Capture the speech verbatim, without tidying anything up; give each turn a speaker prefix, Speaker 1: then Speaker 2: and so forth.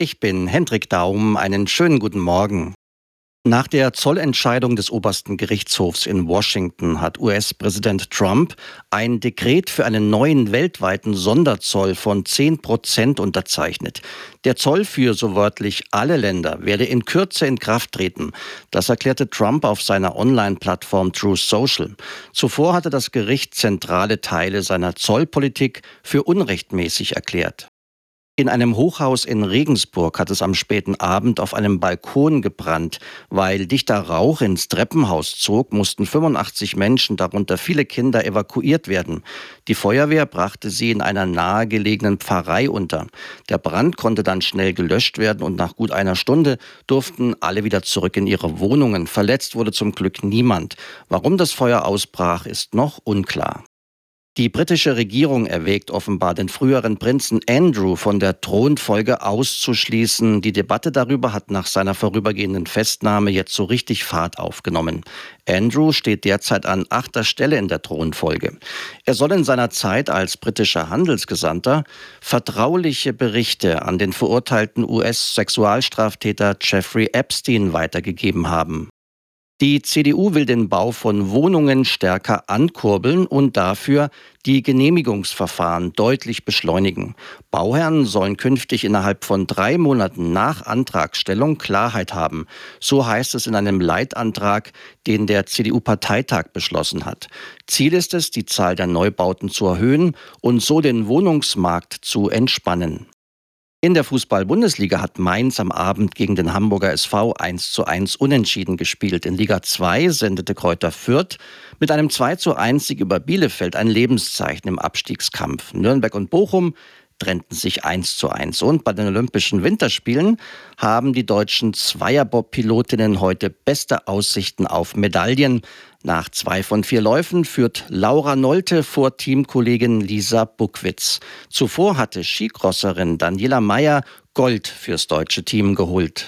Speaker 1: Ich bin Hendrik Daum. Einen schönen guten Morgen. Nach der Zollentscheidung des obersten Gerichtshofs in Washington hat U S-Präsident Trump ein Dekret für einen neuen weltweiten Sonderzoll von zehn Prozent unterzeichnet. Der Zoll für so wörtlich alle Länder werde in Kürze in Kraft treten. Das erklärte Trump auf seiner Online-Plattform Truth Social. Zuvor hatte das Gericht zentrale Teile seiner Zollpolitik für unrechtmäßig erklärt. In einem Hochhaus in Regensburg hat es am späten Abend auf einem Balkon gebrannt. Weil dichter Rauch ins Treppenhaus zog, mussten fünfundachtzig Menschen, darunter viele Kinder, evakuiert werden. Die Feuerwehr brachte sie in einer nahegelegenen Pfarrei unter. Der Brand konnte dann schnell gelöscht werden und nach gut einer Stunde durften alle wieder zurück in ihre Wohnungen. Verletzt wurde zum Glück niemand. Warum das Feuer ausbrach, ist noch unklar. Die britische Regierung erwägt offenbar, den früheren Prinzen Andrew von der Thronfolge auszuschließen. Die Debatte darüber hat nach seiner vorübergehenden Festnahme jetzt so richtig Fahrt aufgenommen. Andrew steht derzeit an achter Stelle in der Thronfolge. Er soll in seiner Zeit als britischer Handelsgesandter vertrauliche Berichte an den verurteilten U S-Sexualstraftäter Jeffrey Epstein weitergegeben haben. Die C D U will den Bau von Wohnungen stärker ankurbeln und dafür die Genehmigungsverfahren deutlich beschleunigen. Bauherren sollen künftig innerhalb von drei Monaten nach Antragstellung Klarheit haben. So heißt es in einem Leitantrag, den der C D U-Parteitag beschlossen hat. Ziel ist es, die Zahl der Neubauten zu erhöhen und so den Wohnungsmarkt zu entspannen. In der Fußball-Bundesliga hat Mainz am Abend gegen den Hamburger S V eins zu eins unentschieden gespielt. In Liga zwei sendete Greuther Fürth mit einem zwei zu eins Sieg über Bielefeld ein Lebenszeichen im Abstiegskampf. Nürnberg und Bochum trennten sich eins zu eins. Und bei den Olympischen Winterspielen haben die deutschen Zweierbob-Pilotinnen heute beste Aussichten auf Medaillen. Nach zwei von vier Läufen führt Laura Nolte vor Teamkollegin Lisa Buckwitz. Zuvor hatte Skicrosserin Daniela Mayer Gold fürs deutsche Team geholt.